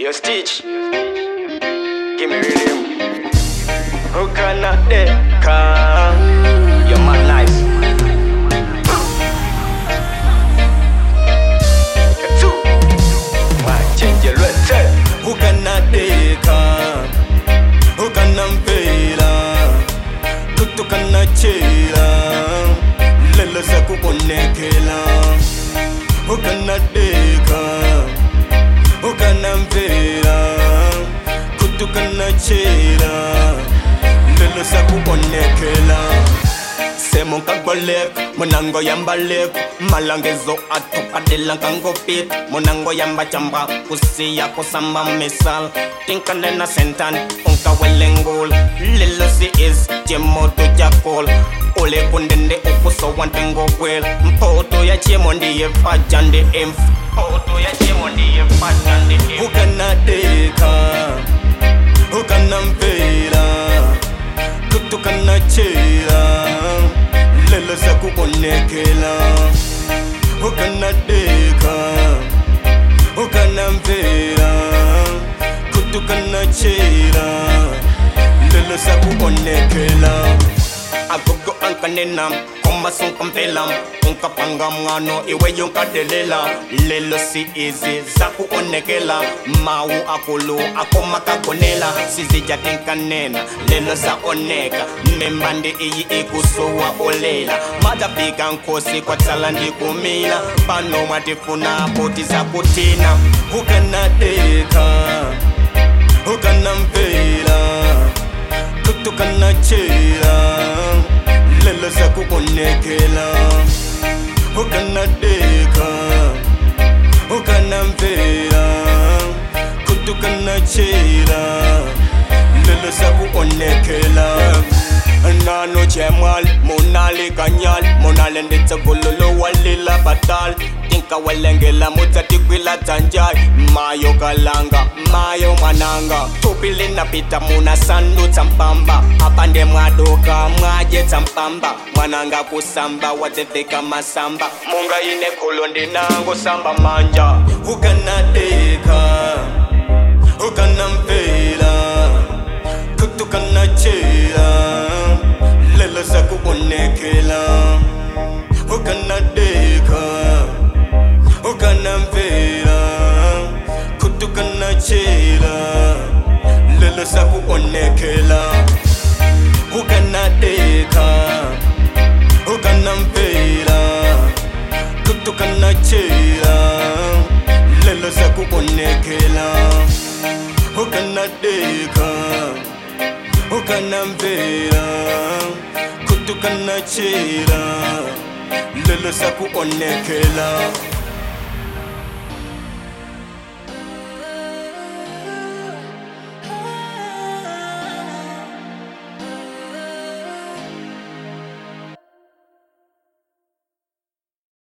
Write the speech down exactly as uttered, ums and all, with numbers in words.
your stitch. Give me rhythm. Who cannot deka? You're my nice. Two. My change your letter. Who cannot deka? Who cannot faila? Tutu cannot chila. Lelo saku onekela. Who cannot deka? Who cannot faila? Tutu cannot chila. Lelo saku onekela. Semo kagolek, monango yamba lek. Malangezo atupa delankango pit. Monango yamba chamba, kusiya kusamba misal. Tinkanena sentan, unka welengol. Lelo si is, jemo to jakol. Ole kundende ukuso wantengo well. Mpoto ya chemondi ye fajande imf. Mpoto ya chemondi ye fajande imf. Who cannot deka? Who cannot faila? Tutu cannot chila. Lelo saku onekela. Who cannot deka? Who cannot faila? Tutu cannot chila. Lelo saku onekela. Agogo ankanenam, komba son kampelam. Unka pangam ngano, iwe yung kadelela. Lelo si easy, zaku onekela. Mau akulu, ako makagonela. Sizi jating kanena, lelo za oneka. Membande iyi ikusuwa olela. Madapika nkosi kwa talandi kumila. Pano matifuna, poti za kutina. Who cannot deka? Who cannot faila? Tutu cannot chila. Lelo saku onekela. Who cannot deka? Who cannot faila? Tutu cannot chila. Lelo saku onekela. Nano chemal, monale kanyal. Monale ndetse gololo walila batal. Tinka walengela mutatikwila tanjai. Mayo kalanga, mayo mananga. Tupili na pita muna sandu tampamba. Apande mwadoka, mwaje tampamba. Mananga kusamba, watetheka masamba. Munga ine kolondi nango samba manja. Who cannot deka? Who cannot faila? Tutu cannot chila. Lelo saku onekela. Who cannot deka? Who cannot faila? Tutu cannot chila. Lelo saku onekela. Who cannot deka? Who cannot faila? Tutu cannot chila. Lelo saku onekela. Who cannot deka? Who cannot faila? Tutu cannot chila. Lelo saku onekela.